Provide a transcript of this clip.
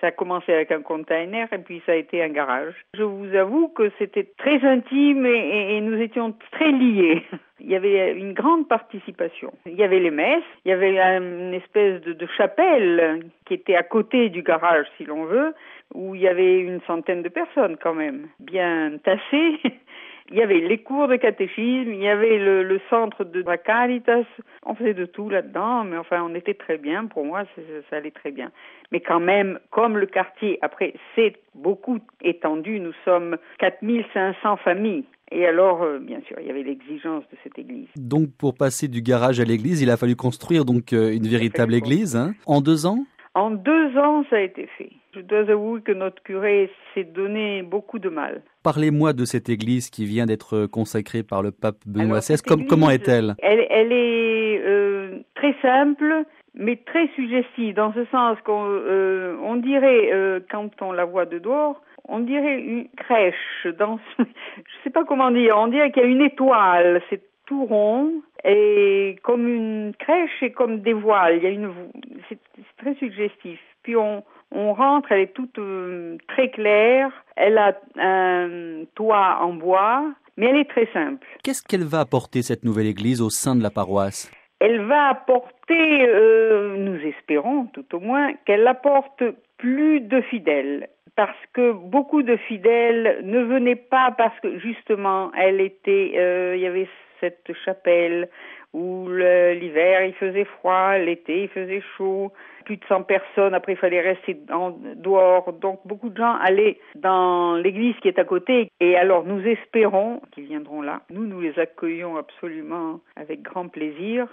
Ça a commencé avec un container et puis ça a été un garage. Je vous avoue que c'était très intime et nous étions très liés. Il y avait une grande participation. Il y avait les messes, il y avait une espèce de chapelle qui était à côté du garage, si l'on veut, où il y avait une centaine de personnes quand même, bien tassées. Il y avait les cours de catéchisme, il y avait le centre de la Caritas. On faisait de tout là-dedans, mais enfin, on était très bien. Pour moi, ça allait très bien. Mais quand même, comme le quartier, après, c'est beaucoup étendu. Nous sommes 4500 familles. Et alors, bien sûr, il y avait l'exigence de cette église. Donc, pour passer du garage à l'église, il a fallu construire donc une véritable église, hein, en 2 ans? En 2 ans, ça a été fait. Je dois avouer que notre curé s'est donné beaucoup de mal. Parlez-moi de cette église qui vient d'être consacrée par le pape Benoît XVI. Comment est-elle? Elle est très simple, mais très suggestive, dans ce sens qu'on dirait, quand on la voit de dehors, on dirait une crèche. Je sais pas comment dire, on dirait qu'il y a une étoile, c'est tout rond, et comme une crèche et comme des voiles. C'est très suggestif. Puis on rentre, elle est toute très claire. Elle a un toit en bois, mais elle est très simple. Qu'est-ce qu'elle va apporter, cette nouvelle église, au sein de la paroisse? Elle va apporter, nous espérons tout au moins, qu'elle apporte plus de fidèles. Parce que beaucoup de fidèles ne venaient pas parce que justement, il y avait cette chapelle où l'hiver il faisait froid, l'été il faisait chaud, plus de 100 personnes, après il fallait rester dehors, donc beaucoup de gens allaient dans l'église qui est à côté, et alors nous espérons qu'ils viendront là. Nous les accueillons absolument avec grand plaisir.